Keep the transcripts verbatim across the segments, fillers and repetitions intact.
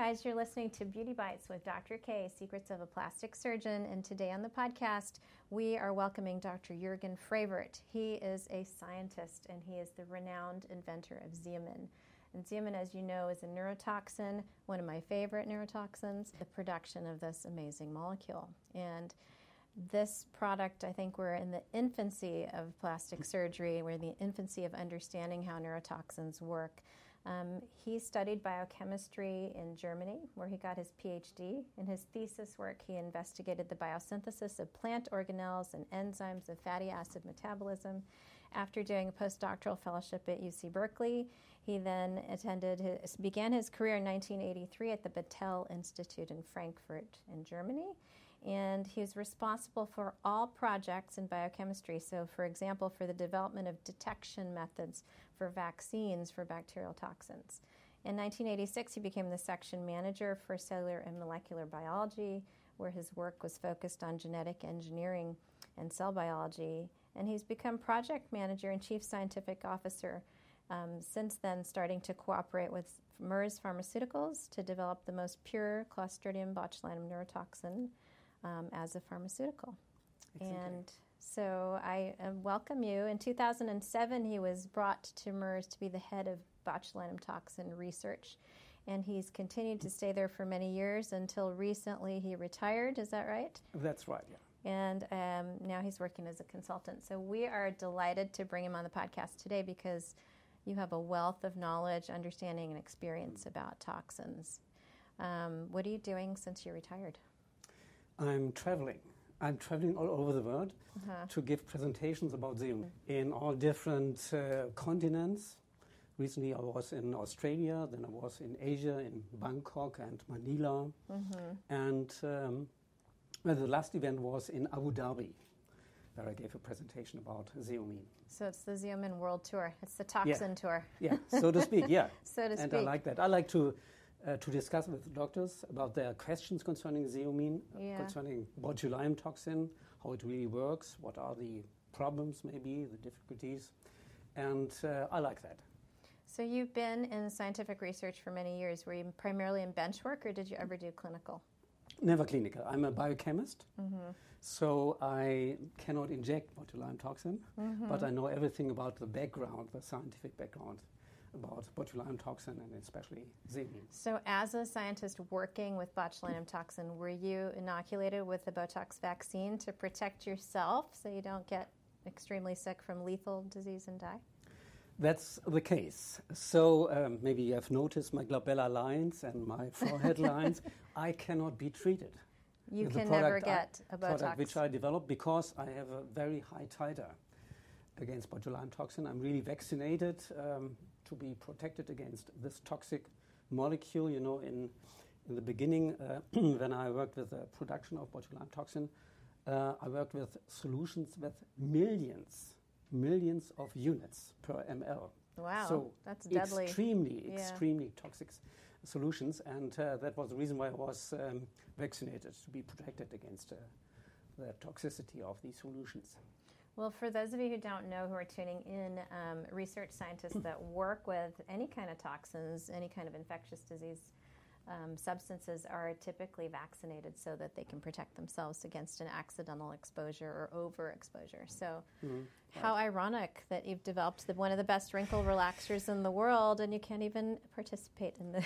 guys, you're listening to Beauty Bites with Doctor K, Secrets of a Plastic Surgeon, and today on the podcast, we are welcoming Doctor Jürgen Frevert. He is a scientist, and he is the renowned inventor of Xeomin. And Xeomin, as you know, is a neurotoxin, one of my favorite neurotoxins, the production of this amazing molecule. And this product, I think we're in the infancy of plastic surgery, we're in the infancy of understanding how neurotoxins work. Um, he studied biochemistry in Germany, where he got his P H D. In his thesis work, he investigated the biosynthesis of plant organelles and enzymes of fatty acid metabolism. After doing a postdoctoral fellowship at U C Berkeley, he then attended his, began his career in nineteen eighty-three at the Battelle Institute in Frankfurt in Germany. And he was responsible for all projects in biochemistry. So, for example, for the development of detection methods for vaccines for bacterial toxins. In nineteen eighty-six, he became the section manager for cellular and molecular biology, where his work was focused on genetic engineering and cell biology. And he's become project manager and chief scientific officer um, since then, starting to cooperate with Merz Pharmaceuticals to develop the most pure Clostridium botulinum neurotoxin Um, as a pharmaceutical. Exactly. And so I uh, welcome you. In two thousand seven, he was brought to Merz to be the head of botulinum toxin research. And he's continued to stay there for many years until recently he retired. Is that right? That's right, yeah. And um, now he's working as a consultant. So we are delighted to bring him on the podcast today because you have a wealth of knowledge, understanding, and experience about toxins. Um, what are you doing since you retired? I'm traveling. I'm traveling all over the world uh-huh. to give presentations about Xeomin in all different uh, continents. Recently I was in Australia, then I was in Asia, in Bangkok and Manila. Mm-hmm. And um, well, the last event was in Abu Dhabi, where I gave a presentation about Xeomin. So it's the Xeomin World Tour. It's the toxin yeah. tour. Yeah, so to speak, yeah. so to and speak. I like that. I like to Uh, to discuss with doctors about their questions concerning Xeomin, yeah. concerning botulinum toxin, how it really works, what are the problems maybe, the difficulties, and uh, I like that. So you've been in scientific research for many years. Were you primarily in bench work, or did you ever do clinical? Never clinical. I'm a biochemist, mm-hmm. so I cannot inject botulinum toxin, mm-hmm. but I know everything about the background, the scientific background about botulinum toxin and especially Xeomin. So as a scientist working with botulinum toxin, were you inoculated with the Botox vaccine to protect yourself so you don't get extremely sick from lethal disease and die? That's the case. So um, maybe you have noticed my glabella lines and my forehead lines. I cannot be treated. You can never get a Botox. Product which I developed because I have a very high titer against botulinum toxin. I'm really vaccinated um, to be protected against this toxic molecule. You know, in in the beginning, uh, when I worked with the production of botulinum toxin, uh, I worked with solutions with millions, millions of units per ml. Wow, so that's deadly. Extremely, yeah. extremely toxic solutions, and uh, that was the reason why I was um, vaccinated, to be protected against uh, the toxicity of these solutions. Well, for those of you who don't know, who are tuning in, um, research scientists that work with any kind of toxins, any kind of infectious disease um, substances are typically vaccinated so that they can protect themselves against an accidental exposure or overexposure. So mm-hmm. how right. ironic that you've developed the, one of the best wrinkle relaxers in the world and you can't even participate in the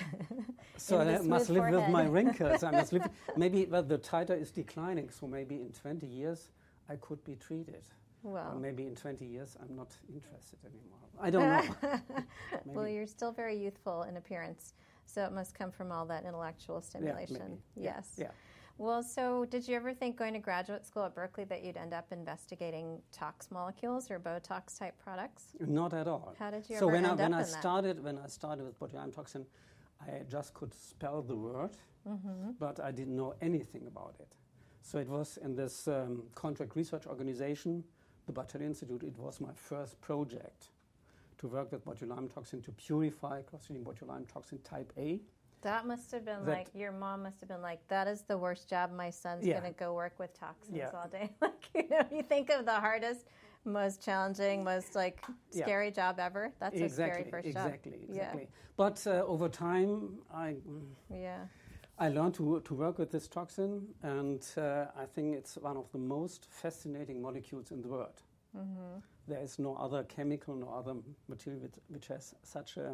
So in the I must live forehead. with my wrinkles. I must live. Maybe well, the titer is declining, so maybe in twenty years I could be treated. Well, or maybe in twenty years I'm not interested anymore. I don't know. Well, you're still very youthful in appearance, so it must come from all that intellectual stimulation. Yeah, maybe. Yes. Yeah. Well, so did you ever think going to graduate school at Berkeley that you'd end up investigating tox molecules or Botox type products? Not at all. How did you so ever when end I, when up I in that? started when I started with botulinum toxin, I just could spell the word, mm-hmm. but I didn't know anything about it. So it was in this um, contract research organization, the Battelle Institute. It was my first project to work with botulinum toxin to purify Clostridium botulinum toxin type A. That must have been that, like, your mom must have been like, that is the worst job. My son's yeah. going to go work with toxins yeah. all day. Like, you know, you think of the hardest most challenging, most like scary yeah. job ever. That's exactly, a scary first exactly, job. Exactly, exactly. Yeah. But uh, over time, I yeah. I learned to, to work with this toxin, and uh, I think it's one of the most fascinating molecules in the world. Mm-hmm. There is no other chemical, no other material which, which has such a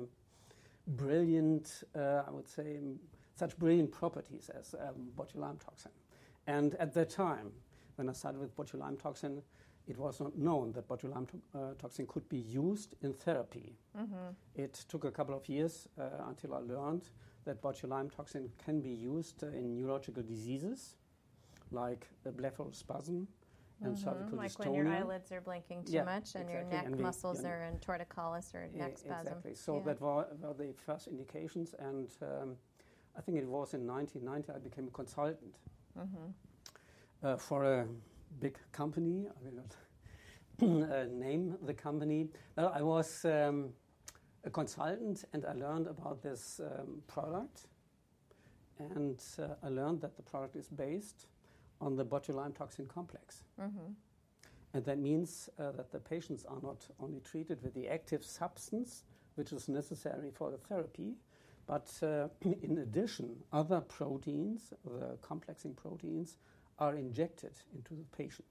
brilliant, uh, I would say, such brilliant properties as um, botulinum toxin. And at that time, when I started with botulinum toxin, it was not known that botulinum to- uh, toxin could be used in therapy. Mm-hmm. It took a couple of years uh, until I learned that botulinum toxin can be used uh, in neurological diseases like uh, blepharospasm and mm-hmm. cervical like dystonia. Like when your eyelids are blinking too yeah, much and exactly. your neck and we, muscles you know, are in torticollis or neck yeah, spasm. Exactly. So yeah. that were, were the first indications, and um, I think it was in nineteen ninety I became a consultant mm-hmm. uh, for a big company. I will not uh, name the company. Well, I was um, a consultant, and I learned about this um, product, and uh, I learned that the product is based on the botulinum toxin complex. Mm-hmm. And that means uh, that the patients are not only treated with the active substance, which is necessary for the therapy, but uh, in addition, other proteins, the complexing proteins, are injected into the patient.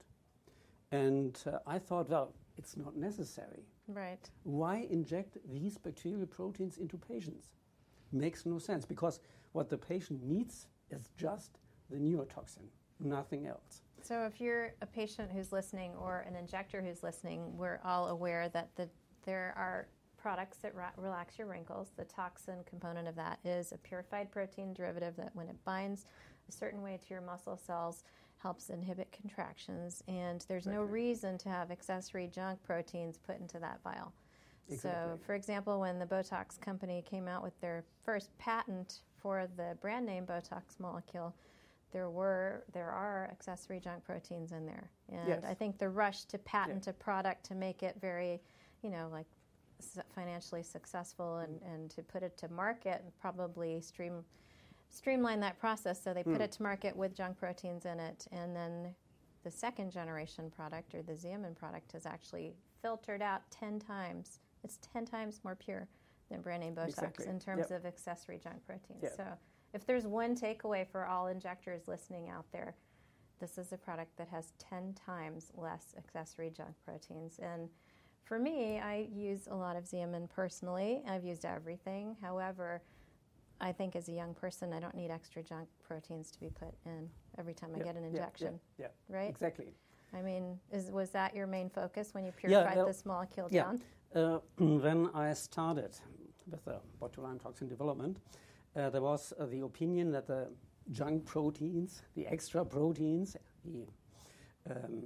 And uh, I thought, well, it's not necessary. Right. Why inject these bacterial proteins into patients? Makes no sense, because what the patient needs is just the neurotoxin, nothing else. So if you're a patient who's listening or an injector who's listening, we're all aware that the, there are products that ra- relax your wrinkles. The toxin component of that is a purified protein derivative that when it binds a certain way to your muscle cells, helps inhibit contractions, and there's exactly. no reason to have accessory junk proteins put into that vial. Exactly. So, for example, when the Botox company came out with their first patent for the brand name Botox molecule, there were there are accessory junk proteins in there, and yes. I think the rush to patent yeah. a product to make it very, you know, like financially successful and, mm. and to put it to market and probably stream. streamline that process, so they put mm. it to market with junk proteins in it, and then the second generation product, or the Xeomin product, has actually filtered out ten times. It's ten times more pure than brand name Botox exactly. in terms yep. of accessory junk proteins. Yep. So if there's one takeaway for all injectors listening out there, this is a product that has ten times less accessory junk proteins. And for me, I use a lot of Xeomin personally. I've used everything. However, I think as a young person, I don't need extra junk proteins to be put in every time I yeah, get an injection. Yeah, yeah, right? Exactly. I mean, is, was that your main focus when you purified yeah, uh, this molecule yeah. down? Uh, when I started with the botulinum toxin development, uh, there was uh, the opinion that the junk proteins, the extra proteins, the um,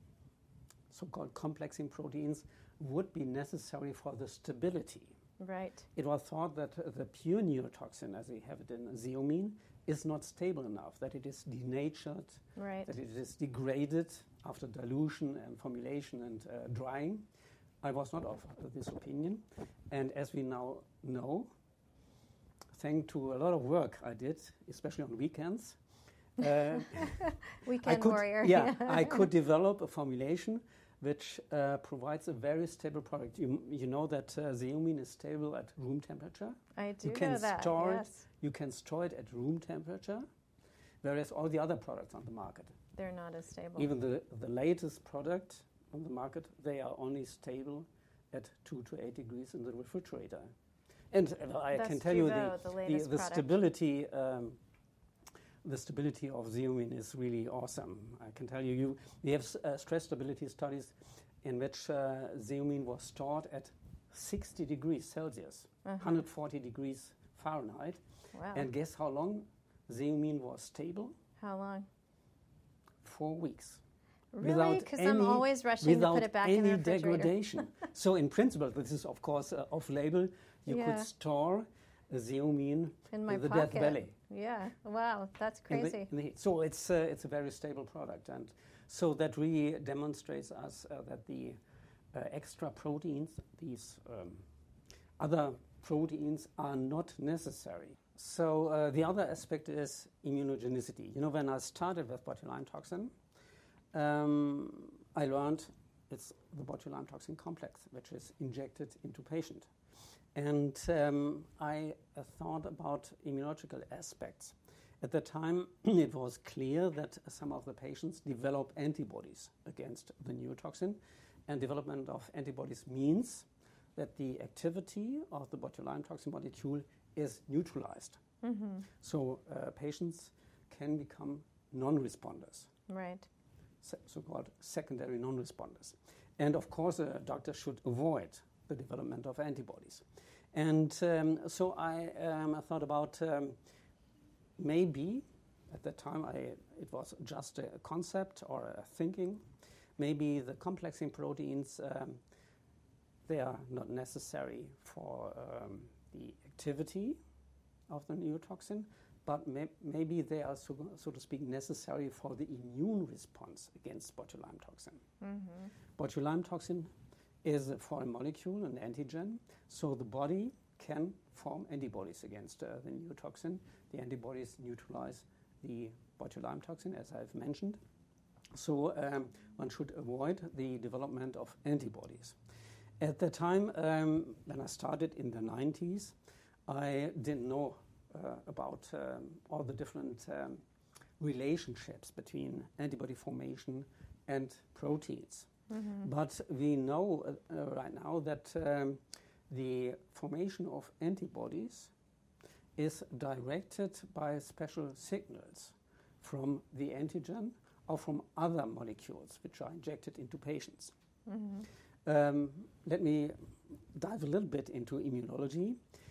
so-called complexing proteins, would be necessary for the stability. Right. It was thought that uh, the pure neurotoxin, as we have it in Xeomin, is not stable enough, that it is denatured, right. that it is degraded after dilution and formulation and uh, drying. I was not of uh, this opinion. And as we now know, thanks to a lot of work I did, especially on weekends, uh, Weekend I could, warrior. Yeah, I could develop a formulation which uh, provides a very stable product. You, you know that uh, Xeomin is stable at room temperature. I do you can know that, store yes. It, you can store it at room temperature, whereas all the other products on the market, they're not as stable. even the, the latest product on the market, they are only stable at two to eight degrees in the refrigerator. And uh, I That's can tell true, you though, the, the, the, the stability um, the stability of Xeomin is really awesome. I can tell you, you we have uh, stress stability studies in which uh, Xeomin was stored at sixty degrees Celsius, uh-huh. one hundred forty degrees Fahrenheit. Wow. And guess how long Xeomin was stable? How long? Four weeks. Really? Because I'm always rushing to put it back in the refrigerator. Without any degradation. So in principle, this is of course uh, off-label. You yeah. could store Xeomin in my in the pocket. Death Valley. Yeah. Wow, that's crazy. In the, in the, so it's uh, it's a very stable product, and so that really demonstrates us uh, that the uh, extra proteins, these um, other proteins, are not necessary. So uh, the other aspect is immunogenicity. You know, when I started with botulinum toxin, um, I learned it's the botulinum toxin complex, which is injected into patient. And um, I uh, thought about immunological aspects. At the time, it was clear that some of the patients develop antibodies against the neurotoxin, and development of antibodies means that the activity of the botulinum toxin molecule is neutralized. Mm-hmm. So uh, patients can become non-responders. Right. So- so-called secondary non-responders. And of course, a doctor should avoid the development of antibodies. And um, so I, um, I thought about um, maybe, at that time I, it was just a concept or a thinking, maybe the complexing proteins, um, they are not necessary for um, the activity of the neurotoxin, but may- maybe they are, so, so to speak, necessary for the immune response against botulinum toxin. Mm-hmm. Botulinum toxin is a foreign molecule, an antigen, so the body can form antibodies against uh, the neurotoxin. The antibodies neutralize the botulinum toxin, as I've mentioned. So um, one should avoid the development of antibodies. At the time um, when I started in the nineties, I didn't know uh, about um, all the different um, relationships between antibody formation and proteins. Mm-hmm. But we know uh, uh, right now that um, the formation of antibodies is directed by special signals from the antigen or from other molecules which are injected into patients. Mm-hmm. Um, let me dive a little bit into immunology.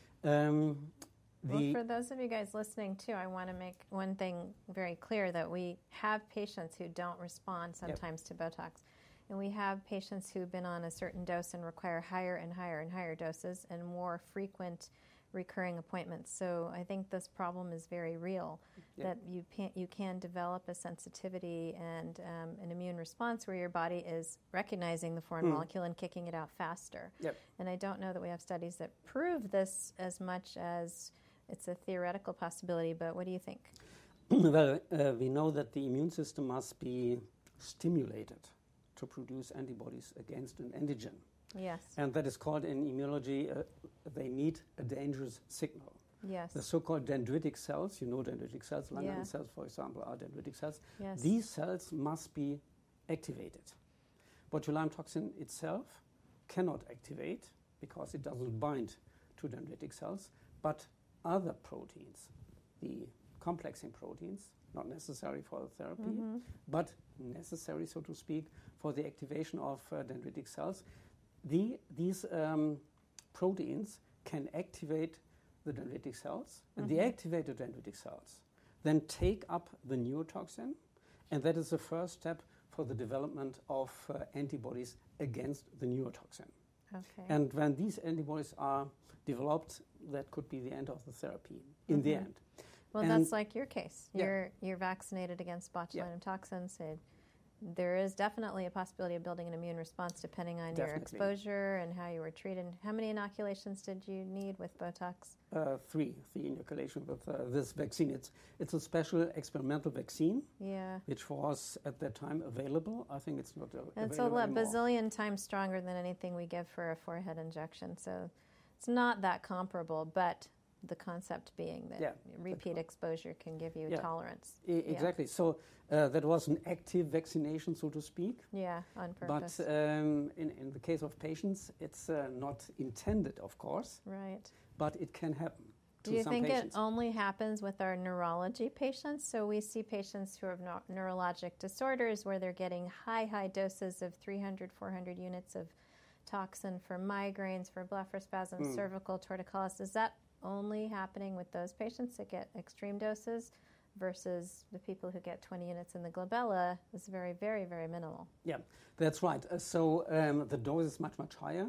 Um, well, for those of you guys listening too, I want to make one thing very clear, that we have patients who don't respond sometimes yep. to Botox. And we have patients who've been on a certain dose and require higher and higher and higher doses and more frequent recurring appointments. So I think this problem is very real, yeah. that you can, you can develop a sensitivity and um, an immune response where your body is recognizing the foreign mm. molecule and kicking it out faster. Yep. And I don't know that we have studies that prove this as much as it's a theoretical possibility, but what do you think? Well, uh, we know that the immune system must be stimulated to produce antibodies against an antigen. Yes. And that is called in immunology, uh, they need a dangerous signal. Yes. The so-called dendritic cells, you know dendritic cells, Langerhans yeah. cells, for example, are dendritic cells. Yes. These cells must be activated. Botulinum toxin itself cannot activate because it doesn't bind to dendritic cells, but other proteins, the complexing proteins, not necessary for the therapy, mm-hmm. but necessary, so to speak, for the activation of uh, dendritic cells. The, these um, proteins can activate the dendritic cells, mm-hmm. and the activated dendritic cells then take up the neurotoxin, and that is the first step for the development of uh, antibodies against the neurotoxin. Okay. And when these antibodies are developed, that could be the end of the therapy in mm-hmm. the end. Well, and that's like your case. Yeah. You're you're vaccinated against botulinum yeah. toxins. It, there is definitely a possibility of building an immune response depending on definitely. your exposure and how you were treated. How many inoculations did you need with Botox? Uh, three, three inoculation with uh, this vaccine. It's it's a special experimental vaccine, yeah. which was at that time available. I think it's not uh, available It's a le- anymore. bazillion times stronger than anything we give for a forehead injection. So it's not that comparable, but the concept being that yeah, repeat exposure can give you yeah. tolerance. I- exactly. Yeah. So uh, that was an active vaccination, so to speak. Yeah, on purpose. But um, in, in the case of patients, it's uh, not intended, of course. Right. But it can happen to Do you some think patients. it only happens with our neurology patients? So we see patients who have no- neurologic disorders where they're getting high, high doses of three hundred, four hundred units of toxin for migraines, for blepharospasm, mm. cervical torticollis. Is that only happening with those patients that get extreme doses versus the people who get twenty units in the glabella is very, very, very minimal? Yeah, that's right. Uh, so um, the dose is much, much higher.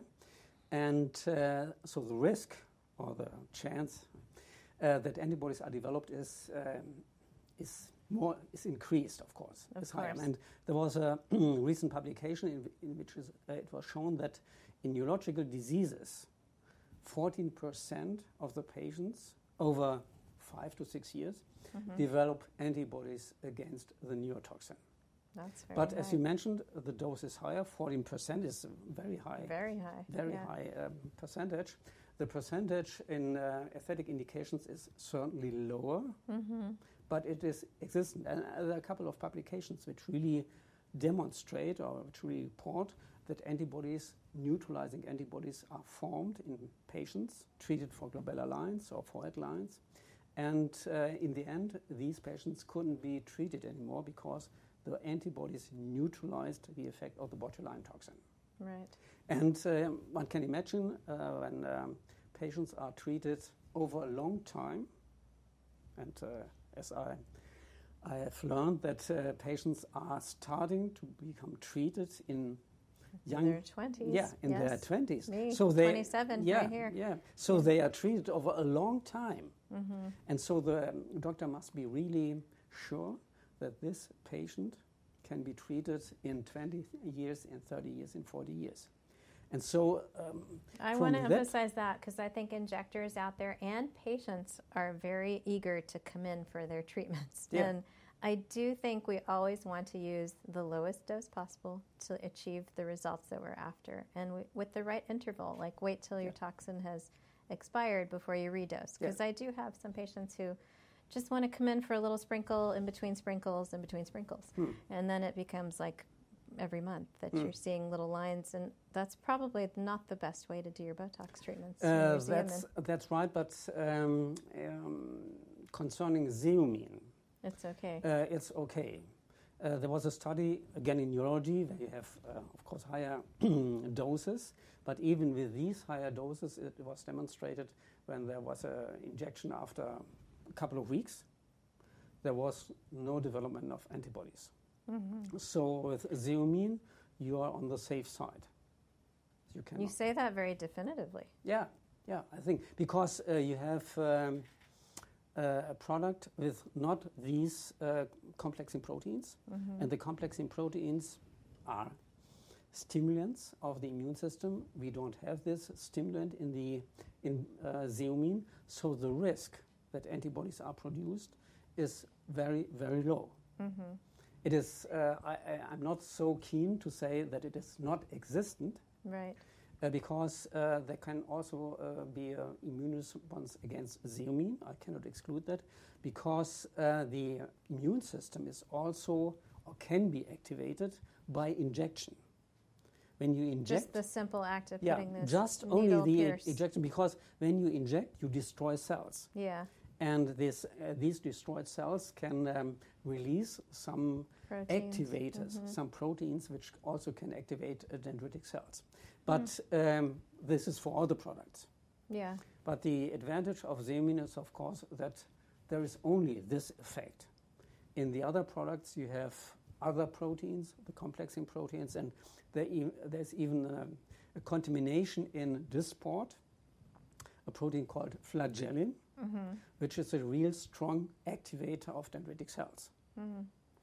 And uh, so the risk or the chance uh, that antibodies are developed is um, is more is increased, of course. Of is course. higher. And there was a recent publication in, in which is, uh, it was shown that in neurological diseases, fourteen percent of the patients over five to six years mm-hmm. develop antibodies against the neurotoxin. That's very But high. as you mentioned, the dose is higher. fourteen percent is very high. Very high. Very yeah. high um, percentage. The percentage in uh, aesthetic indications is certainly lower, Mm-hmm. but it is existent. And uh, there are a couple of publications which really demonstrate or which really report that antibodies, neutralizing antibodies, are formed in patients treated for glabellar lines or forehead lines. And uh, in the end, these patients couldn't be treated anymore because the antibodies neutralized the effect of the botulinum toxin. Right. And uh, one can imagine uh, when um, patients are treated over a long time, and uh, as I, I have learned that uh, patients are starting to become treated in young, in their twenties. yeah, in yes. their twenties. Me, so they, twenty-seven, yeah, right here. yeah. So they are treated over a long time, Mm-hmm. and so the um, doctor must be really sure that this patient can be treated in twenty years, in thirty years, in forty years. And so um, I from want to that- emphasize that because I think injectors out there and patients are very eager to come in for their treatments. Yeah. And I do think we always want to use the lowest dose possible to achieve the results that we're after. And we, with the right interval, like wait till your Yeah. toxin has expired before you redose. Because Yeah. I do have some patients who just want to come in for a little sprinkle in between sprinkles, in between sprinkles. Hmm. And then it becomes like every month that Mm. you're seeing little lines, and that's probably not the best way to do your Botox treatments. Uh, Your Xeomin. that's that's right, but um, um, concerning Xeomin, It's okay. uh, it's okay. Uh, there was a study again in neurology where you have, uh, of course, higher doses, but even with these higher doses, it was demonstrated when there was an injection after a couple of weeks, there was no development of antibodies. Mm-hmm. So with Xeomin, you are on the safe side. You can. You say that very definitively. Yeah, yeah, I think because uh, you have um, uh, a product with not these uh, complexing proteins, Mm-hmm. and the complexing proteins are stimulants of the immune system. We don't have this stimulant in the in uh, Xeomin, so the risk that antibodies are produced is very, very low. Mm-hmm. It is. Uh, I, I, I'm not so keen to say that it is not existent. Right. Uh, because uh, there can also uh, be an immune response against Xeomin. I cannot exclude that because uh, the immune system is also or can be activated by injection. When you inject, Just the simple act of yeah, putting this just needle only the pierce. injection, because when you inject, you destroy cells, Yeah. and this uh, these destroyed cells can um, release some Proteins. activators, Mhm. some proteins which also can activate uh, dendritic cells. But um, this is for all the products. Yeah. But the advantage of Xeomin is, of course, that there is only this effect. In the other products, you have other proteins, the complexing proteins, and there e- there's even a, a contamination in Dysport, a protein called flagellin, Mm-hmm. which is a real strong activator of dendritic cells. Mm-hmm.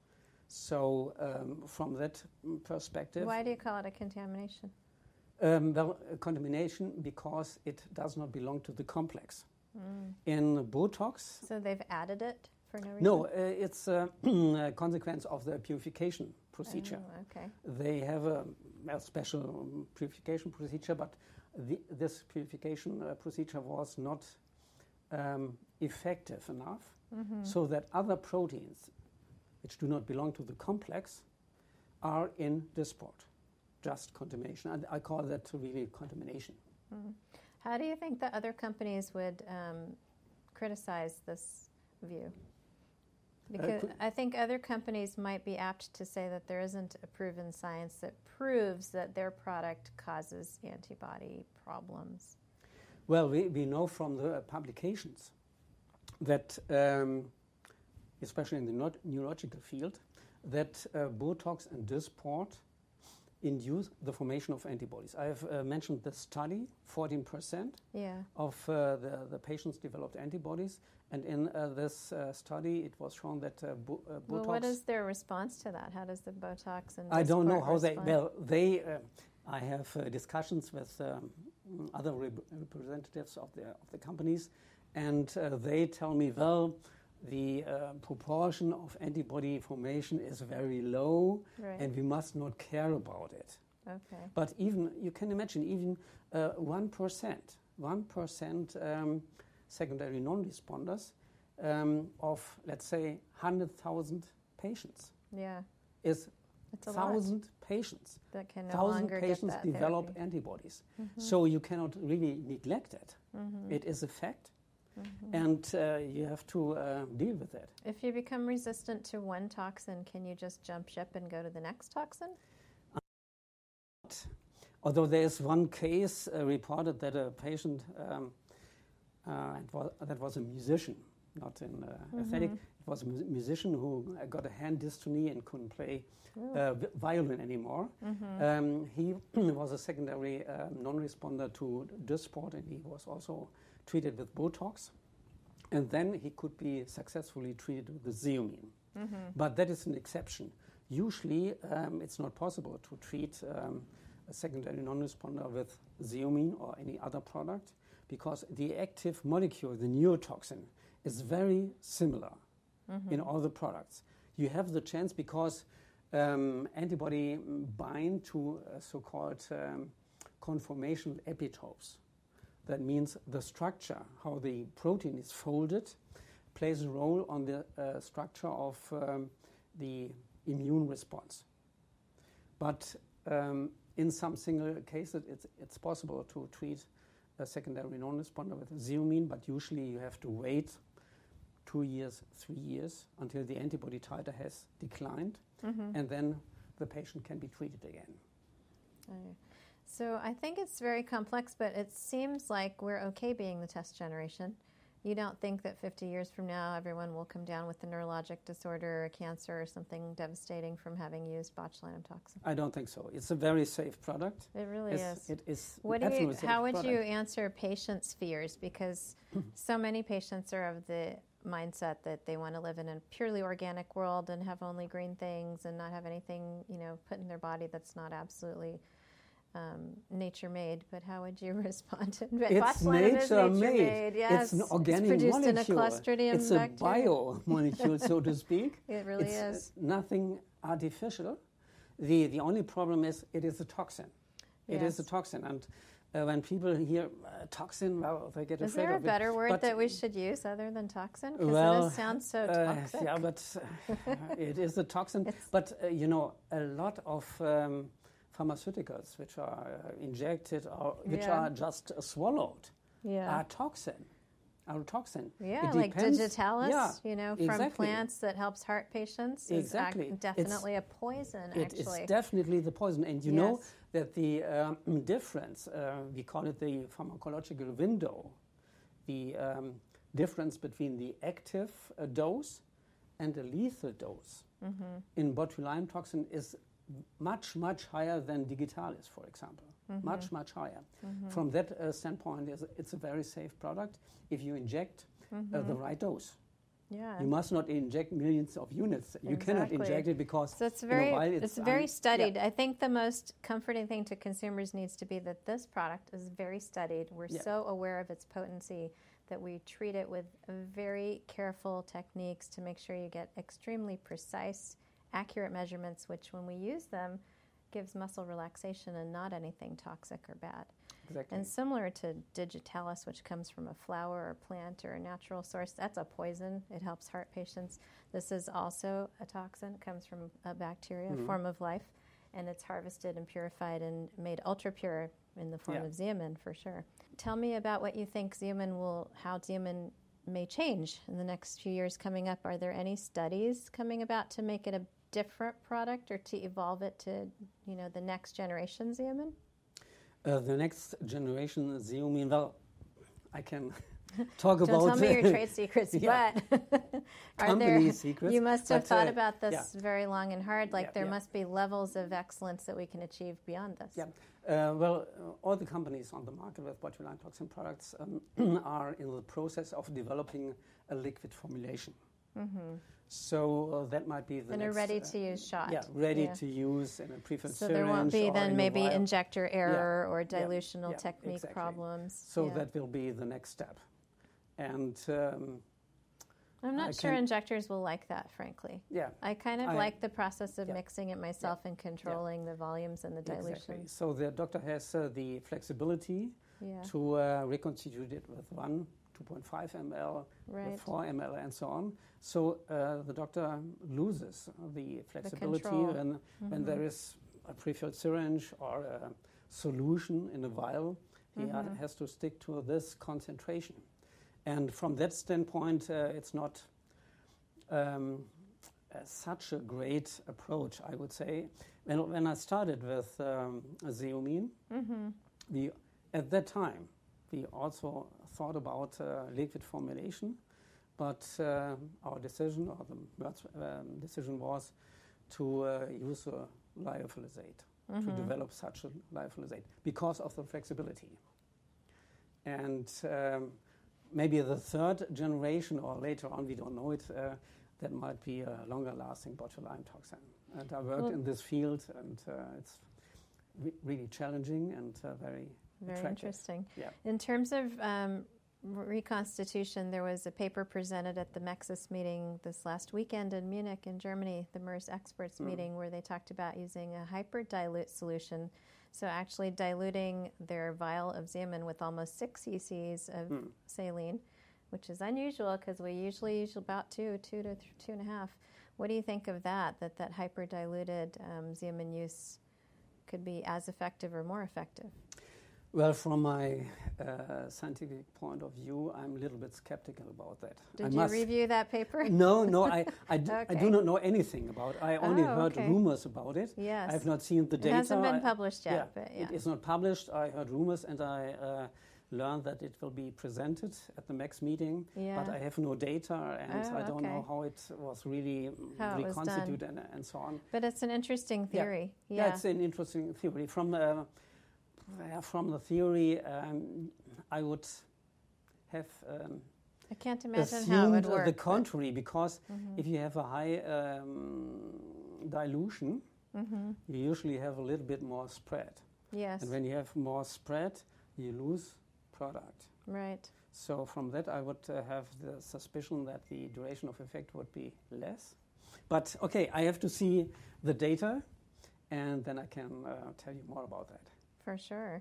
So um, from that perspective, Why do you call it a contamination? um, well, a contamination because it does not belong to the complex. Mm. In Botox, So they've added it for no reason? no, uh, it's a, a consequence of the purification procedure. Oh, okay. They have a, a special um, purification procedure, but the, this purification uh, procedure was not um, effective enough, Mm-hmm. so that other proteins, which do not belong to the complex, are in Dysport. Just contamination. And I call that really contamination. Mm. How do you think the other companies would um, criticize this view? Because could- I think other companies might be apt to say that there isn't a proven science that proves that their product causes antibody problems. Well, we, we know from the uh, publications that, um, especially in the not- neurological field, that uh, Botox and Dysport induce the formation of antibodies. I have uh, mentioned the study, fourteen percent Yeah. of uh, the, the patients developed antibodies, and in uh, this uh, study it was shown that uh, bo- uh, Botox... Well, what is their response to that? How does the Botox and I don't know Dysport how they... respond? Well, they... Uh, I have uh, discussions with um, other rep- representatives of the, of the companies, and uh, they tell me, well, the uh, proportion of antibody formation is very low, Right. and we must not care about it. Okay. But even, you can imagine, even uh, one percent, one percent um, secondary non-responders um, of, let's say, one hundred thousand patients Yeah. is It's a one lot thousand patients. that can no Thousand longer get patients that develop therapy. antibodies. Mhm. So you cannot really neglect it. Mhm. It is a fact, Mhm. and uh, you have to uh, deal with it. If you become resistant to one toxin, can you just jump ship and go to the next toxin? Although there is one case uh, reported that a patient, um, uh, it was, that was a musician, not an uh, Mhm. aesthetic, it was a mu- musician who uh, got a hand dystonia and couldn't play Ooh. uh, vi- violin anymore. Mhm. Um, he was a secondary um, non-responder to Dysport, and he was also treated with Botox. And then he could be successfully treated with the Xeomin. Mhm. But that is an exception. Usually, um, it's not possible to treat um, a secondary non-responder with Xeomin or any other product because the active molecule, the neurotoxin, is very similar Mhm. in all the products. You have the chance because um, antibody bind to uh, so-called um, conformational epitopes. That means the structure, how the protein is folded, plays a role on the uh, structure of um, the immune response. But um, in some single cases, it's, it's possible to treat a secondary non-responder with Xeomin, but usually you have to wait two years, three years until the antibody titer has declined, Mhm. and then the patient can be treated again. Okay. So I think it's very complex, but it seems like we're okay being the test generation. You don't think that fifty years from now everyone will come down with a neurologic disorder or cancer or something devastating from having used botulinum toxin? I don't think so. It's a very safe product. It really It's- is. It is What do you, absolutely safe how would you product. answer patients' fears? Because so many patients are of the mindset that they want to live in a purely organic world and have only green things and not have anything, you know, put in their body that's not absolutely um, nature made. But how would you respond to it? It's Botulinum is nature nature made. made. Yes, It's an organic it's produced molecule. in a Clostridium It's a bacteria. bio molecule, so to speak. It really it's uh, is. nothing artificial. The the only problem is it is a toxin. It is a Yes. toxin, and uh, when people hear uh, toxin, well, they get Is afraid there a of it. better word But- that we should use other than toxin? Because Well, it does sound so Uh, toxic. yeah, but uh, it is a toxin. It's- But uh, you know, a lot of um, pharmaceuticals which are uh, injected or which Yeah. are just uh, swallowed yeah. are toxin. Are toxin. Yeah, It like depends- digitalis, yeah, you know, from exactly. plants that helps heart patients. Is Exactly. ac- It's- definitely a poison, It is actually. definitely the poison, and you know Yes. that the um, difference, uh, we call it the pharmacological window, the um, difference between the active uh, dose and the lethal dose Mhm. in botulinum toxin is much, much higher than digitalis, for example. Mhm. Much, much higher. Mhm. From that uh, standpoint, it's, it's a very safe product if you inject uh, Mhm. the right dose. Yeah. You must not inject millions of units. You cannot Exactly. inject it because So it's in a very, while it's, it's very un- studied. I think the most comforting thing to consumers needs to be that this product is very studied. We're Yeah. so aware of its potency that we treat it with very careful techniques to make sure you get extremely precise, accurate measurements, which when we use them gives muscle relaxation and not anything toxic or bad. Exactly. And similar to digitalis, which comes from a flower or plant or a natural source, that's a poison. It helps heart patients. This is also a toxin. It comes from a bacteria, a Mhm. form of life, and it's harvested and purified and made ultra pure in the form Yeah. of Xeomin, for sure. Tell me about what you think Xeomin will, how Xeomin may change in the next few years coming up. Are there any studies coming about to make it a different product or to evolve it to, you know, the next generation Xeomin? Uh, the next generation Xeomin, well, I can talk Don't about tell me your trade secrets, Yeah. but are company there, secrets. you must have but, thought uh, about this yeah. very long and hard. Like Yeah, there yeah. must be levels of excellence that we can achieve beyond this. Yeah. Uh, well, uh, all the companies on the market with botulinum toxin products um, are in the process of developing a liquid formulation. Mm-hmm. So uh, that might be the And next, a uh, ready-to-use shot. Yeah, ready Yeah. to use in a prefilled So syringe. there won't be or then in a maybe vial. injector error or Yeah. dilutional Yeah, technique exactly. problems. So Yeah. that will be the next step. And um, I'm not I sure can, injectors will like that, frankly. Yeah. I kind of I, like the process of yeah. mixing it myself yeah. and controlling yeah. the volumes and the dilution. Exactly. So the doctor has uh, the flexibility yeah. to uh, reconstitute it with one, two point five milliliters, right. with four milliliters, and so on. So uh, the doctor loses the flexibility the when, mm-hmm. when there is a prefilled syringe or a solution in a vial. He mm-hmm. has to stick to this concentration. And from that standpoint, uh, it's not um, uh, such a great approach, I would say. When, when I started with um, Xeomin, mm-hmm. we, at that time, we also thought about uh, liquid formulation, but uh, our decision, or the um, decision was to uh, use a lyophilizate, mm-hmm. to develop such a lyophilizate, because of the flexibility. And um, maybe the third generation, or later on, we don't know it, uh, that might be a longer-lasting botulinum toxin. And I worked well, in this field, and uh, it's re- really challenging and uh, very Very attractive. Interesting. Yeah. In terms of um, reconstitution, there was a paper presented at the MEXUS meeting this last weekend in Munich in Germany, the MERS experts mm. meeting, where they talked about using a hyperdilute solution. So actually diluting their vial of Xeomin with almost six cc's of mm. saline, which is unusual because we usually use about two, two to th- two and a half. What do you think of that, that that hyperdiluted um, Xeomin use could be as effective or more effective? Well, from my uh, scientific point of view, I'm a little bit skeptical about that. Did I you must review that paper? No, no, I, I, d- okay. I do not know anything about it. I only oh, heard okay. rumors about it. Yes. I've not seen the data. It hasn't been I, published yet. Yeah, but yeah. It is not published. I heard rumors, and I uh, learned that it will be presented at the MEX meeting, yeah. but I have no data, and oh, I don't okay. know how it was really how reconstituted it was and, and so on. But it's an interesting theory. Yeah, yeah. yeah it's an interesting theory. From the, uh, from the theory, um, I would have um, I can't imagine assumed how it would work, the contrary, because mm-hmm. if you have a high um, dilution, mm-hmm. you usually have a little bit more spread. Yes. And when you have more spread, you lose product. Right. So from that, I would uh, have the suspicion that the duration of effect would be less. But okay, I have to see the data, and then I can uh, tell you more about that. For sure.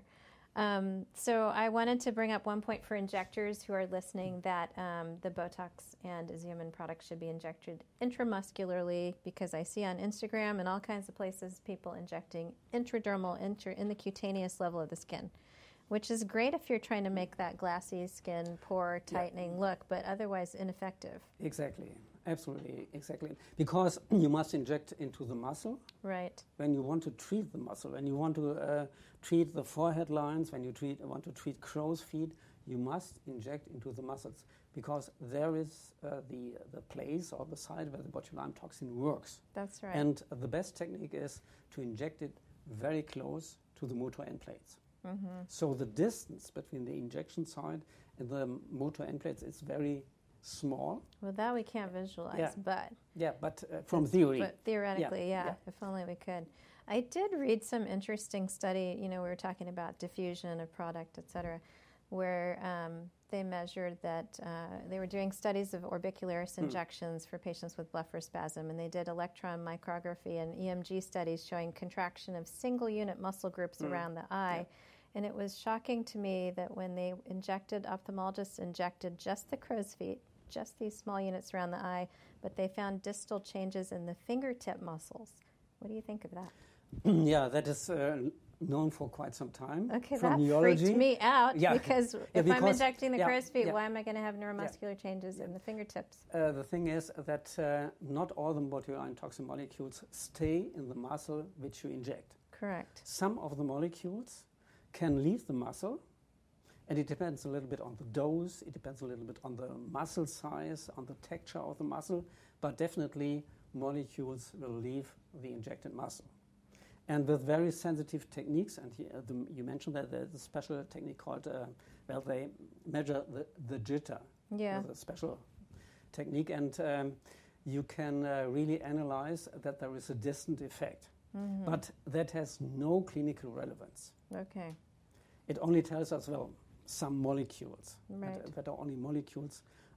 Um, so I wanted to bring up one point for injectors who are listening, that um, the Botox and Xeomin products should be injected intramuscularly, because I see on Instagram and all kinds of places people injecting intradermal, intra, in the cutaneous level of the skin, which is great if you're trying to make that glassy skin, pore tightening yeah. look, but otherwise ineffective. Exactly. Absolutely, exactly. Because you must inject into the muscle. Right. When you want to treat the muscle, when you want to uh, treat the forehead lines, when you treat, want to treat crow's feet, you must inject into the muscles, because there is uh, the the place or the site where the botulinum toxin works. That's right. And uh, the best technique is to inject it very close to the motor end plates. Mm-hmm. So the distance between the injection site and the motor end plates is very small. Well, that we can't visualize, yeah. but... Yeah, but uh, from theory. But theoretically, yeah, yeah, yeah, if only we could. I did read some interesting study, you know, we were talking about diffusion of product, et cetera, where um, they measured that uh, they were doing studies of orbicularis injections mm. for patients with blepharospasm, and they did electron micrography and E M G studies showing contraction of single unit muscle groups mm. around the eye. Yeah. And it was shocking to me that when they injected, ophthalmologists injected just the crow's feet, just these small units around the eye, but they found distal changes in the fingertip muscles. What do you think of that? Yeah, that is uh, known for quite some time. Okay, from that neurology. freaked me out yeah. because yeah, if because, I'm injecting the yeah, crow's feet, yeah. why am I going to have neuromuscular yeah. changes yeah. in the fingertips? Uh, the thing is that uh, not all the botulinum toxin molecules stay in the muscle which you inject. Correct. Some of the molecules can leave the muscle, and it depends a little bit on the dose, it depends a little bit on the muscle size, on the texture of the muscle, but definitely molecules will leave the injected muscle. And with very sensitive techniques, and he, uh, the, you mentioned that there's a special technique called, uh, well, they measure the, the jitter. Yeah. With a special technique, and um, you can uh, really analyze that there is a distant effect. Mm-hmm. But that has no clinical relevance. Okay. It only tells us, well, some molecules. Right. That, that are only molecules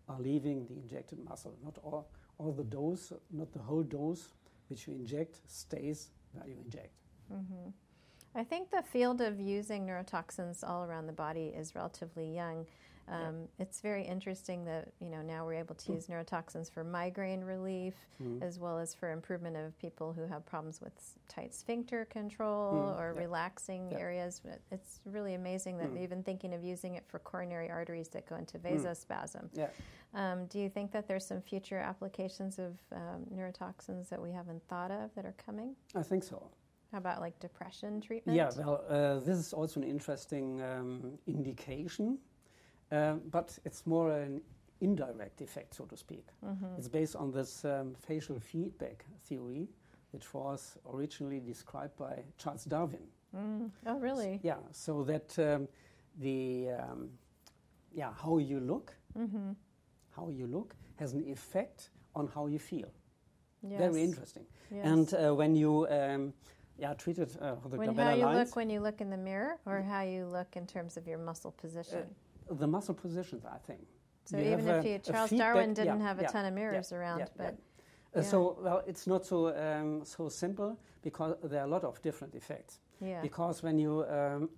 are leaving the injected muscle. Not all, all the dose, not the whole dose which you inject stays where you inject. Mm-hmm. I think the field of using neurotoxins all around the body is relatively young. Um, yeah. It's very interesting that, you know, now we're able to mm. use neurotoxins for migraine relief, mm. as well as for improvement of people who have problems with tight sphincter control mm. or yeah. relaxing yeah. areas. It's really amazing that mm. they're even thinking of using it for coronary arteries that go into vasospasm. Mm. Yeah. Um, do you think that there's some future applications of um, neurotoxins that we haven't thought of that are coming? I think so. How about like depression treatment? Yeah, well, uh, this is also an interesting um, indication. Uh, but it's more an indirect effect, so to speak. Mm-hmm. It's based on this um, facial feedback theory, which was originally described by Charles Darwin. Mm. Oh, really? S- yeah, so that um, the um, yeah how you look, mm-hmm. how you look has an effect on how you feel. Yes. Very interesting. Yes. And uh, when you um, yeah treated uh, the when glabellar how you lines, look when you look in the mirror, or how you look in terms of your muscle position. Uh, The muscle positions, I think. So you even if you, Charles Darwin didn't yeah, have a yeah, ton of mirrors yeah, around, yeah, but yeah. Uh, so well, it's not so um, so simple because there are a lot of different effects. Yeah. Because when you um,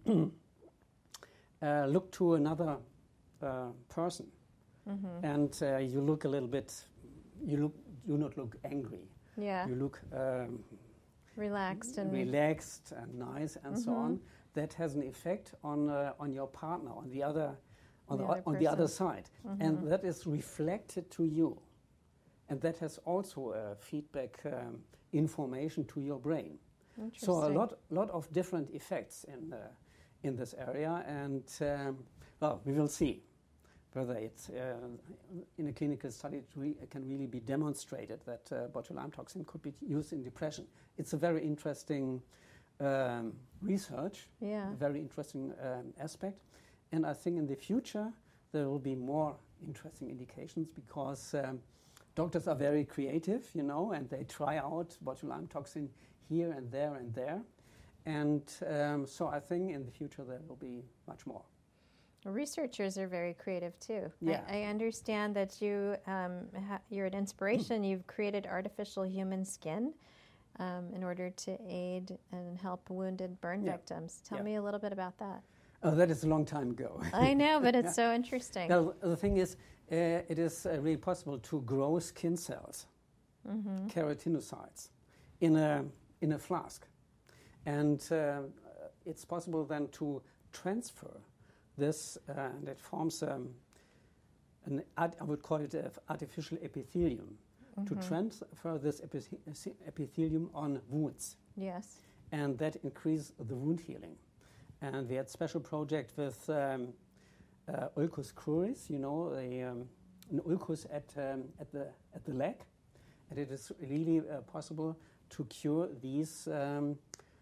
uh, look to another uh, person mm-hmm. and uh, you look a little bit, you look do not look angry. Yeah. You look um, relaxed and relaxed and nice and mm-hmm. so on. That has an effect on uh, on your partner, on the other. On the, the on the other side, mm-hmm. and that is reflected to you, and that has also a feedback um, information to your brain. So a lot, lot of different effects in uh, in this area, and um, well, we will see whether it's uh, in a clinical study it, re- it can really be demonstrated that uh, botulinum toxin could be used in depression. It's a very interesting um, research, yeah. very interesting um, aspect. And I think in the future there will be more interesting indications because um, doctors are very creative, you know, and they try out botulinum toxin here and there and there. And um, so I think in the future there will be much more. Researchers are very creative too. Yeah. I, I understand that you, um, ha- you're an inspiration. You've created artificial human skin um, in order to aid and help wounded burn yeah. victims. Tell yeah. me a little bit about that. Oh, that is a long time ago. I know, but it's yeah. so interesting. Well, the thing is, uh, it is uh, really possible to grow skin cells, mm-hmm. keratinocytes, in a in a flask, and uh, it's possible then to transfer this, uh, and it forms um, an art, I would call it an artificial epithelium, mm-hmm. to transfer this epith- epithelium on wounds. Yes, and that increases the wound healing. And we had a special project with um, uh, ulcus cruris, you know, a, um, an ulcus at um, at the at the leg, and it is really uh, possible to cure these um,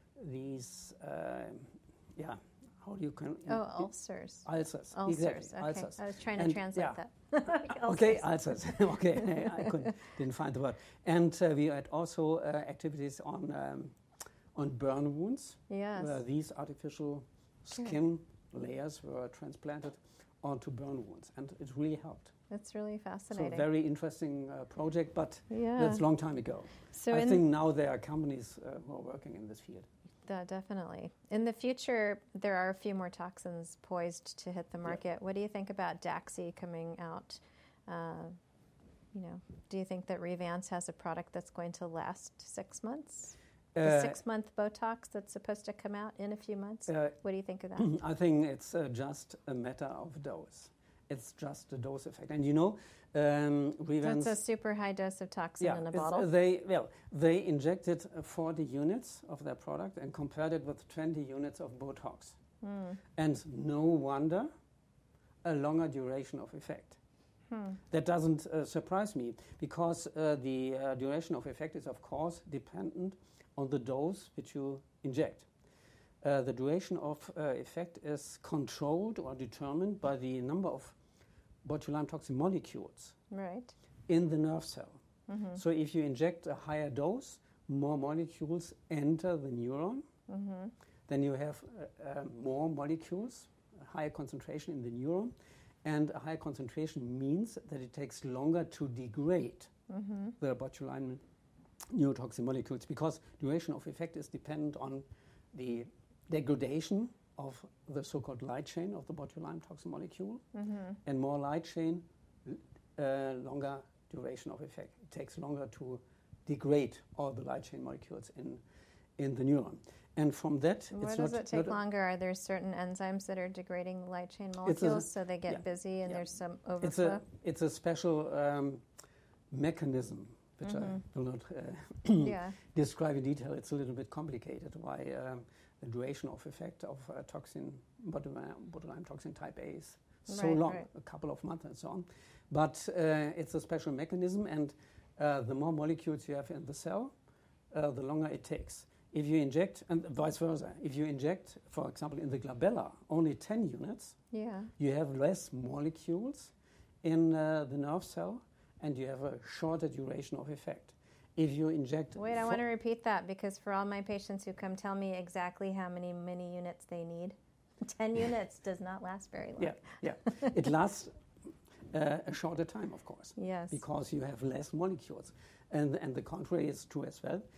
these uh, yeah. How do you can oh ulcers ulcers ulcers exactly okay. ulcers. I was trying to and translate yeah. that. Okay, ulcers. Okay, I couldn't didn't find the word. And uh, we had also uh, activities on. Um, on burn wounds, yes. where these artificial skin Good. layers were transplanted onto burn wounds, and it really helped. That's really fascinating. So a very interesting uh, project, but yeah. that's a long time ago. So I think now there are companies uh, who are working in this field. Uh, definitely. In the future, there are a few more toxins poised to hit the market. Yeah. What do you think about Daxi coming out? Uh, you know, do you think that Revance has a product that's going to last six months? The uh, six-month Botox that's supposed to come out in a few months? Uh, what do you think of that? I think it's uh, just a matter of dose. It's just a dose effect. And you know, um, Revance... So it's a super high dose of toxin yeah, in a bottle? They, well, they injected forty units of their product and compared it with twenty units of Botox. Mm. And no wonder a longer duration of effect. Hmm. That doesn't uh, surprise me because uh, the uh, duration of effect is, of course, dependent on the dose which you inject. Uh, the duration of uh, effect is controlled or determined by the number of botulinum toxin molecules right. in the nerve cell. Mm-hmm. So if you inject a higher dose, more molecules enter the neuron, mm-hmm. then you have uh, uh, more molecules, a higher concentration in the neuron, And a higher concentration means that it takes longer to degrade mm-hmm. the botulinum neurotoxin molecules, because duration of effect is dependent on the degradation of the so-called light chain of the botulinum toxin molecule, mm-hmm. and more light chain, uh, longer duration of effect. It takes longer to degrade all the light chain molecules in in the neuron. And from that, Why it's does not, it take not longer? Are there certain enzymes that are degrading the light chain molecules a, so they get yeah, busy and yeah. there's some overflow? It's a, it's a special um, mechanism, which mm-hmm. I will not uh, yeah. describe in detail. It's a little bit complicated why um, the duration of effect of uh, toxin, botulinum, botulinum toxin type A is so right, long, right. a couple of months and so on. But uh, it's a special mechanism, and uh, the more molecules you have in the cell, uh, the longer it takes. If you inject, and vice versa, if you inject, for example, in the glabella, only ten units, yeah. you have less molecules in uh, the nerve cell, and you have a shorter duration of effect. If you inject... Wait, I want to repeat that, because for all my patients who come tell me exactly how many mini units they need, ten units does not last very long. Yeah, yeah. It lasts uh, a shorter time, of course. Yes. Because you have less molecules. And, and the contrary is true as well.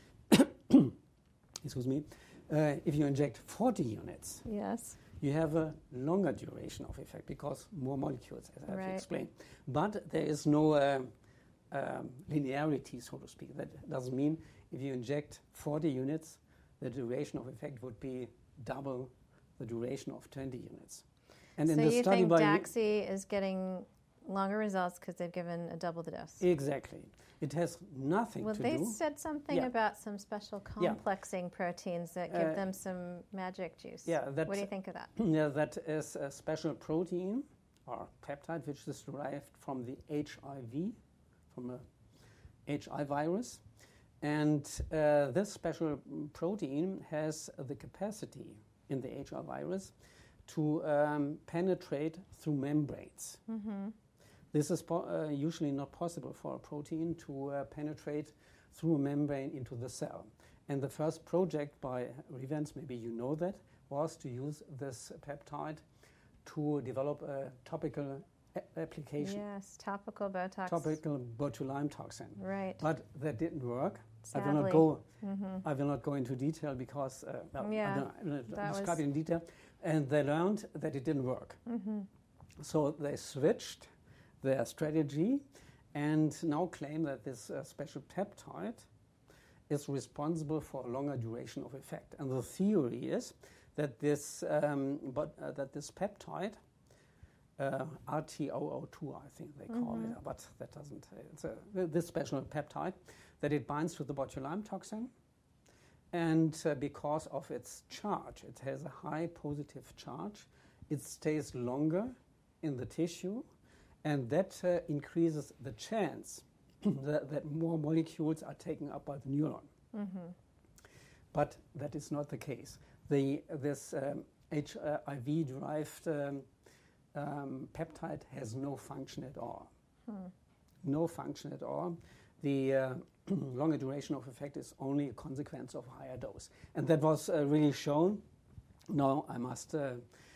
Excuse me. Uh, if you inject forty units, yes, you have a longer duration of effect because more molecules, as right. I've explained. But there is no uh, um, linearity, so to speak. That doesn't mean if you inject forty units, the duration of effect would be double the duration of twenty units. And so in the you study think by Daxi is getting longer results because they've given a double the dose? Exactly. It has nothing well, to do. Well, they do. said something yeah. about some special complexing yeah. proteins that give uh, them some magic juice. Yeah, what do you think of that? Yeah, that is a special protein or peptide which is derived from the H I V, from a H I virus. And uh, this special protein has the capacity in the H I virus to um, penetrate through membranes. Mm-hmm. This is po- uh, usually not possible for a protein to uh, penetrate through a membrane into the cell. And the first project by Revance, maybe you know that, was to use this peptide to develop a topical a- application. Yes, topical Botox. Topical botulinum toxin. Right. But that didn't work. Sadly. I will not go. Mm-hmm. I will not go into detail because uh, well, yeah, I don't, I don't that describe was... it in detail. And they learned that it didn't work. Mm-hmm. So they switched their strategy and now claim that this uh, special peptide is responsible for a longer duration of effect. And the theory is that this, um, but, uh, that this peptide, uh, R T zero zero two, I think they call mm-hmm. it, but that doesn't, it's a, this special peptide, that it binds to the botulinum toxin. And uh, because of its charge, it has a high positive charge, it stays longer in the tissue, and that uh, increases the chance that, that more molecules are taken up by the neuron. Mm-hmm. But that is not the case. The, this um, H I V-derived um, um, peptide has no function at all. Hmm. No function at all. The uh, longer duration of effect is only a consequence of higher dose. And that was uh, really shown. Now I must uh,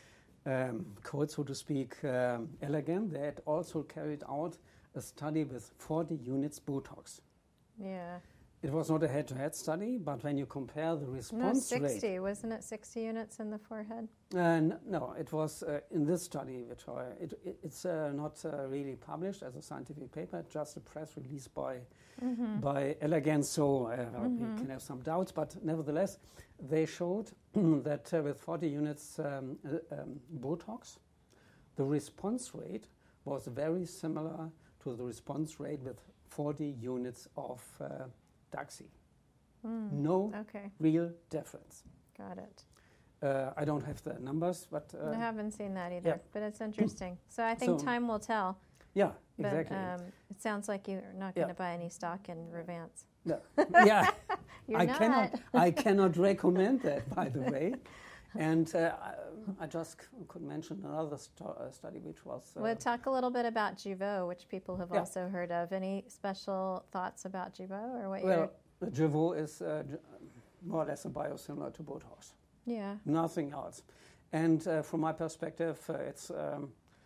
um, quote, so to speak, um, Allergan. They had also carried out a study with forty units Botox. Yeah. It was not a head-to-head study, but when you compare the response no, sixty, rate... wasn't it sixty units in the forehead? Uh, n- no, it was uh, in this study, which I, it, it, it's uh, not uh, really published as a scientific paper, just a press release by mm-hmm. by Allergan, so uh, mm-hmm. we can have some doubts, but nevertheless, they showed that uh, with forty units um, uh, um, Botox, the response rate was very similar to the response rate with forty units of uh, Daxi. Mm. No okay. real difference. Got it. Uh, I don't have the numbers, but... Uh, I haven't seen that either, yeah. but it's interesting. So I think so, time will tell. Yeah, but, exactly. Um, it sounds like you're not going to yeah. buy any stock in Revance. No. Yeah, You're I not. cannot. I cannot recommend that, by the way. And uh, I, I just c- could mention another stu- uh, study, which was... Uh, we'll talk a little bit about Jeuveau, which people have yeah. also heard of. Any special thoughts about Jeuveau or what well, you're... Jeuveau is uh, j- more or less a biosimilar to Botox. Yeah. Nothing else. And uh, from my perspective, uh, it's um,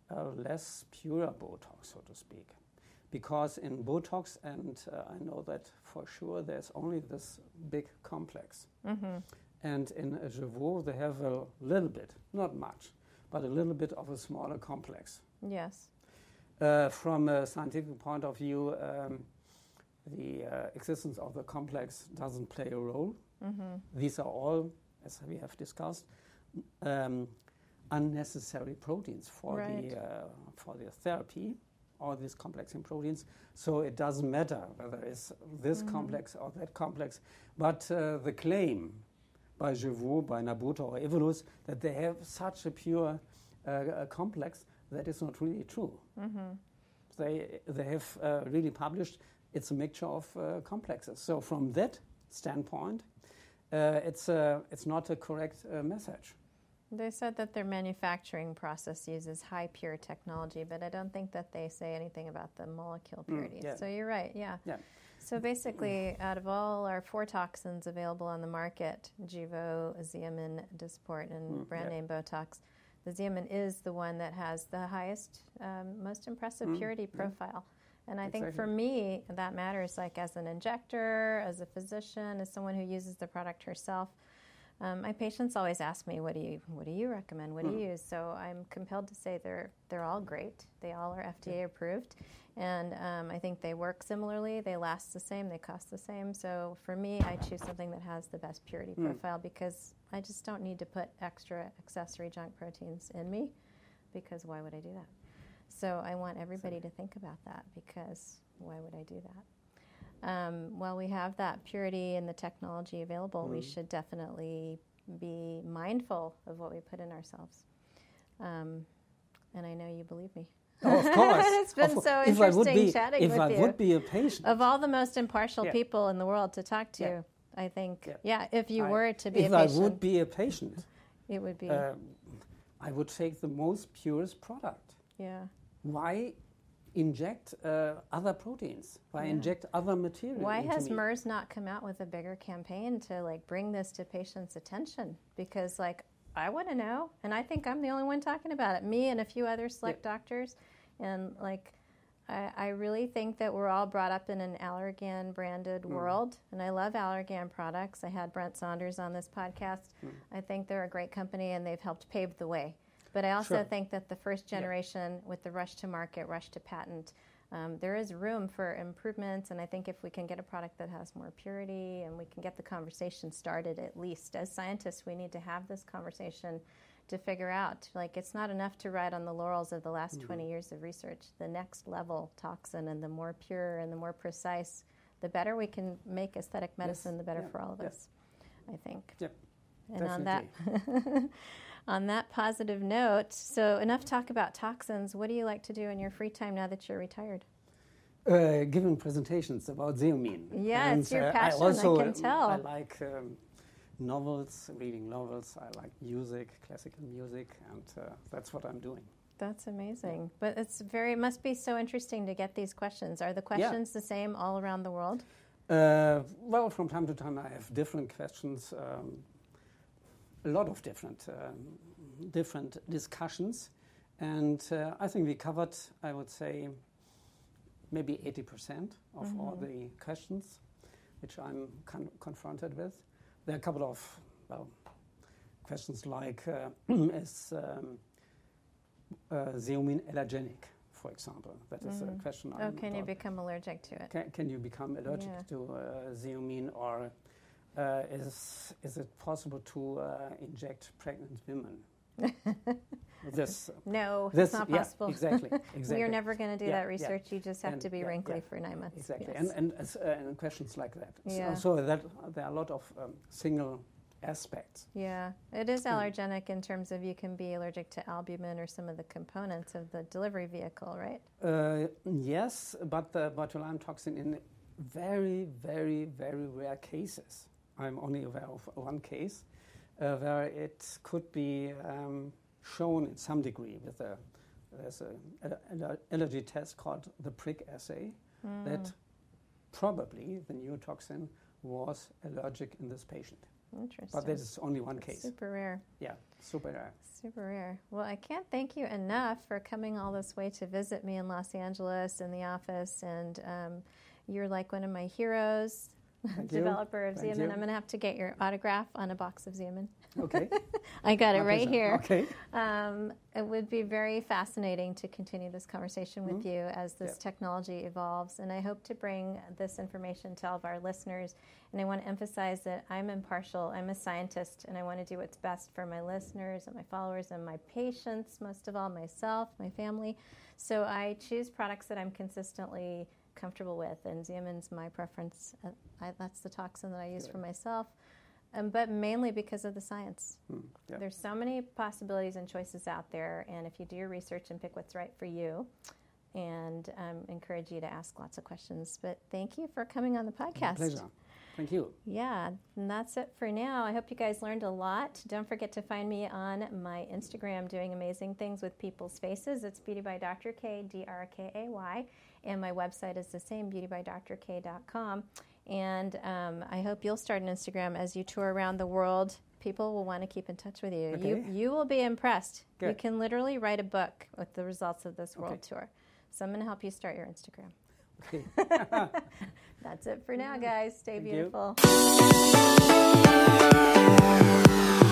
a less pure Botox, so to speak. Because in Botox, and uh, I know that for sure, there's only this big complex. Mm-hmm. And in a Jeuveau, they have a little bit, not much, but a little bit of a smaller complex. Yes. Uh, from a scientific point of view, um, the uh, existence of the complex doesn't play a role. Mm-hmm. These are all, as we have discussed, um, unnecessary proteins for right. the uh, for the therapy, all these complexing proteins. So it doesn't matter whether it's this mm-hmm. complex or that complex. But uh, the claim by Jeuveau, by Nabuto or Evolus that they have such a pure uh, a complex, that is not really true. Mm-hmm. They they have uh, really published it's a mixture of uh, complexes. So from that standpoint, uh, it's uh, it's not a correct uh, message. They said that their manufacturing process uses high pure technology, but I don't think that they say anything about the molecule purity. Mm, yeah. So you're right, yeah. yeah. So basically, out of all our four toxins available on the market, Jeuveau, Xeomin, Dysport, and mm, brand yeah. name Botox, the Xeomin is the one that has the highest, um, most impressive mm, purity profile. Yeah. And I exactly. think for me, that matters, like as an injector, as a physician, as someone who uses the product herself. Um, my patients always ask me, "What do you What do you recommend? What do you use?" So I'm compelled to say they're they're all great. They all are F D A approved, and um, I think they work similarly. They last the same. They cost the same. So for me, I choose something that has the best purity mm. profile because I just don't need to put extra accessory junk proteins in me, because why would I do that? So I want everybody to think about that, because why would I do that? Um, while we have that purity and the technology available, mm. we should definitely be mindful of what we put in ourselves. Um, and I know you believe me. Oh, of course. It's been of, so if interesting I would be, chatting if with I you. If I would be a patient. Of all the most impartial yeah. people in the world to talk to, yeah. I think, yeah. yeah, if you I, were to be a if patient. If I would be a patient, it would be. Uh, I would take the most purest product. Yeah. Why inject uh, other proteins? Why yeah. inject other material? Why into has me? Merz not come out with a bigger campaign to like bring this to patients' attention? Because like I want to know, and I think I'm the only one talking about it. Me and a few other select yeah. doctors, and like I, I really think that we're all brought up in an Allergan branded mm. world, and I love Allergan products. I had Brent Saunders on this podcast. Mm. I think they're a great company, and they've helped pave the way. But I also sure. think that the first generation, yeah. with the rush to market, rush to patent, um, there is room for improvements. And I think if we can get a product that has more purity and we can get the conversation started, at least as scientists, we need to have this conversation to figure out. Like, it's not enough to ride on the laurels of the last mm-hmm. twenty years of research. The next level toxin, and the more pure and the more precise, the better we can make aesthetic medicine, yes. the better yeah. for all of yeah. us, I think. Yep. And Definitely. on that on that positive note, so enough talk about toxins. What do you like to do in your free time now that you're retired? Uh, giving presentations about Xeomin. Yeah, and, it's your uh, passion, I, also, I can tell. I like um, novels, reading novels. I like music, classical music, and uh, that's what I'm doing. That's amazing. Yeah. But it's very, it must be so interesting to get these questions. Are the questions yeah. the same all around the world? Uh, well, from time to time I have different questions. Um, a lot of different um, different discussions, and uh, I think we covered, I would say, maybe eighty percent of mm-hmm. all the questions which I'm con- confronted with. There are a couple of, well, questions like, uh, is um, uh, Xeomin allergenic, for example? That is mm-hmm. a question. Oh, I'm can you become allergic to it? Can, can you become allergic yeah. to uh, Xeomin, or Uh, is is it possible to uh, inject pregnant women? this, no, this, it's not yeah, possible. exactly, exactly. We are never going to do yeah, that research. Yeah. You just have and, to be yeah, wrinkly yeah, for nine months. Exactly, yes. and and, uh, and questions like that. Yeah. So, so that there are a lot of um, single aspects. Yeah, it is allergenic in terms of you can be allergic to albumin or some of the components of the delivery vehicle, right? Uh, yes, but the botulinum toxin in very, very, very rare cases. I'm only aware of one case uh, where it could be um, shown in some degree with a, there's an allergy test called the prick assay mm. that probably the new toxin was allergic in this patient. Interesting. But that is only one case. Super rare. Yeah, super rare. Super rare. Well, I can't thank you enough for coming all this way to visit me in Los Angeles in the office. And um, you're like one of my heroes, developer of Thank Xeomin. you. I'm going to have to get your autograph on a box of Xeomin. Okay. I got it My right pleasure. here. Okay. Um, it would be very fascinating to continue this conversation with Mm-hmm. you as this Yep. technology evolves. And I hope to bring this information to all of our listeners. And I want to emphasize that I'm impartial. I'm a scientist, and I want to do what's best for my listeners and my followers and my patients, most of all, myself, my family. So I choose products that I'm consistently comfortable with, and Xeomin's my preference. Uh, I, that's the toxin that I use Good. for myself. Um, but mainly because of the science. Mm, yeah. There's so many possibilities and choices out there, and if you do your research and pick what's right for you, and um, encourage you to ask lots of questions. But thank you for coming on the podcast. My pleasure. Thank you. Yeah, and that's it for now. I hope you guys learned a lot. Don't forget to find me on my Instagram doing amazing things with people's faces. It's Beauty by Doctor K, D R K A Y, and my website is the same, beauty by doctor k dot com. And um, I hope you'll start an Instagram as you tour around the world. People will want to keep in touch with you. Okay. You you will be impressed. Good. You can literally write a book with the results of this world Okay. tour. So I'm going to help you start your Instagram. Okay. That's it for now, guys. Stay Thank you. beautiful.